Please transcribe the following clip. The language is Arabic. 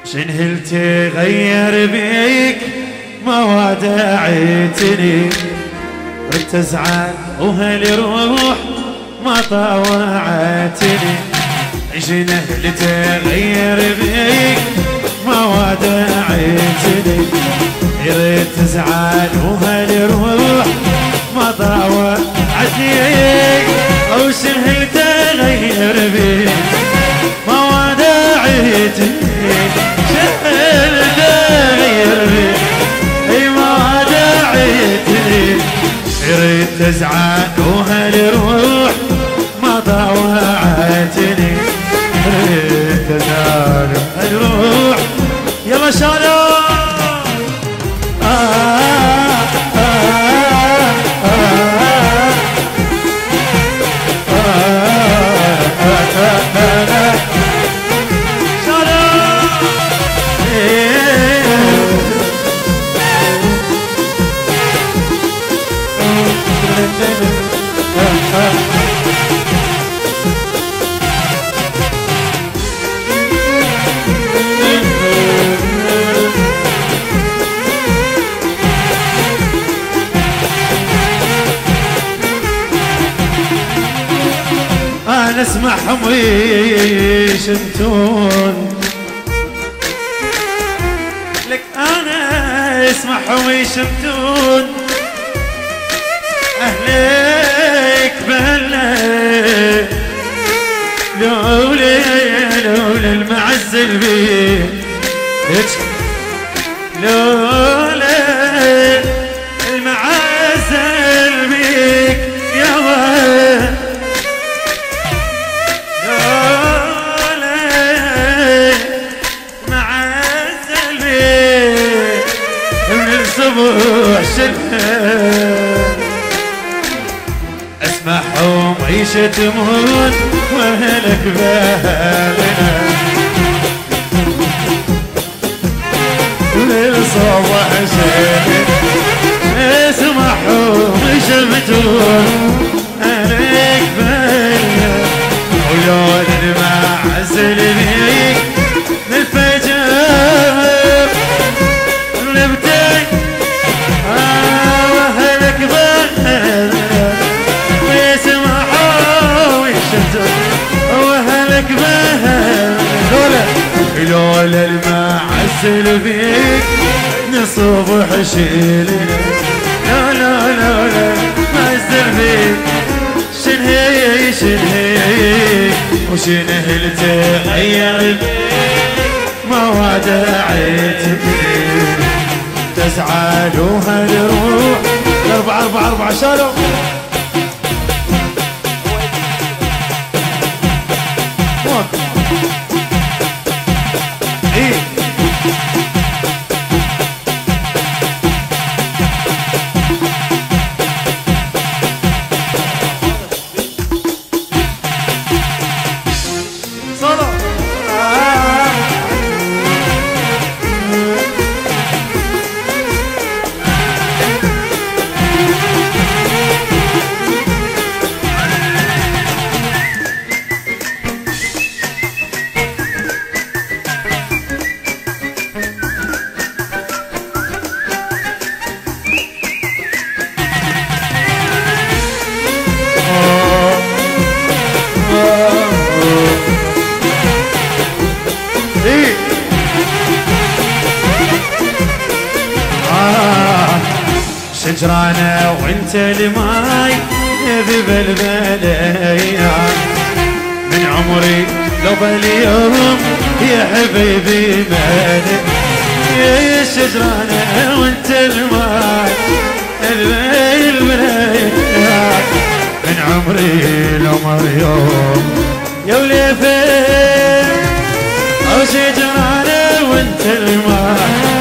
شنهل تغير بيك ما ودعيتني، رد ازعل وهل روح ما طاوعتني. شنهل تغير بيك ما ودعيتني، رد ازعل وهل روح ما طاوعتني. او شنهل تغير بيك ما ودعيتني، شنهل تغير بيك اي ما ودعيتني. رد تزعل وهالروح ما طاوعتني، رد تزعل وهالروح يلا شالو. أنا اسمعهم ويشمتون لك، أنا اسمعهم ويشمتون أهلك بهالليل، لولا المعزل بيك، لولا المعزل بيك يا ويل، لولا المعزل بيك من الصبح شلها. اسمعهم يشتمون واهلك بهالنا، للصبح شلها. اسمعهم يشتمون اهلك بهالنا، ولون المعزل بيك للفجر نبتك واهلك بهالنا. واهلك بهالنا لولا المعزل بيك نصبح شيلنا، لا لا لا لا معزل بيك شنهي شنهي وشنهل تغير بيك ما ودعيتني. تزعل وهالروح 4 شالوا شجرانة وانت الماي ذب البلية من عمري لو باليوم يا حبيبي مالي. يا شجرانة وانت الماي ذب البلية من عمري لو مريوم يا وليفين. او شجرانة وانت الماي